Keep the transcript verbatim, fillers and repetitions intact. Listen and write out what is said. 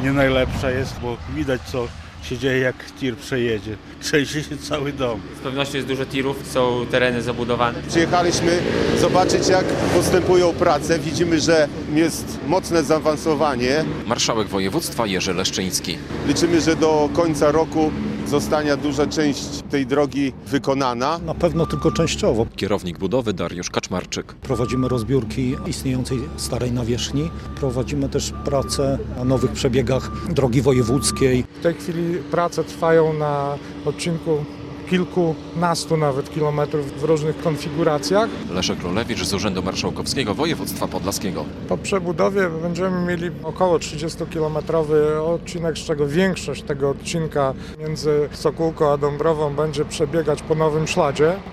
nie najlepsza jest, bo widać co się dzieje, jak tir przejedzie. Trzęsie się cały dom. Z pewnością jest dużo tirów, są tereny zabudowane. Przyjechaliśmy zobaczyć, jak postępują prace. Widzimy, że jest mocne zaawansowanie. Marszałek województwa Jerzy Leszczyński. Liczymy, że do końca roku zostanie duża część tej drogi wykonana. Na pewno tylko częściowo. Kierownik budowy Dariusz Kaczmarczyk. Prowadzimy rozbiórki istniejącej starej nawierzchni. Prowadzimy też prace na nowych przebiegach drogi wojewódzkiej. W tej chwili prace trwają na odcinku kilkunastu nawet kilometrów w różnych konfiguracjach. Leszek Królewicz z Urzędu Marszałkowskiego Województwa Podlaskiego. Po przebudowie będziemy mieli około trzydziestokilometrowy odcinek, z czego większość tego odcinka między Sokółką a Dąbrową będzie przebiegać po nowym szladzie.